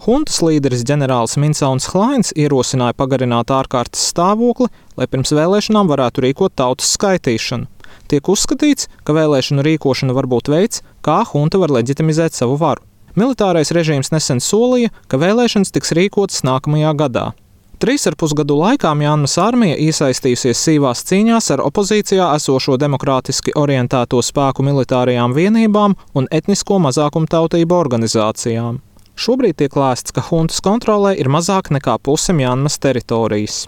Huntas līderis ģenerālis Minsauns Hlains ierosināja pagarināt ārkārtas stāvokli, lai pirms vēlēšanām varētu rīkot tautas skaitīšanu. Tiek uzskatīts, ka vēlēšanu rīkošana var būt veids, kā hunta var leģitimizēt savu varu. Militārais režīms nesen solīja, ka vēlēšanas tiks rīkotas nākamajā gadā. 3,5 gadu laikā Mjanmas armija iesaistījusies sīvās cīņās ar opozīcijā esošo demokrātiski orientēto spēku militārajām vienībām un etnisko mazākumtautību organizācijām. Šobrīd tiek lēsts, ka huntas kontrolē ir mazāk nekā puse Mjanmas teritorijas.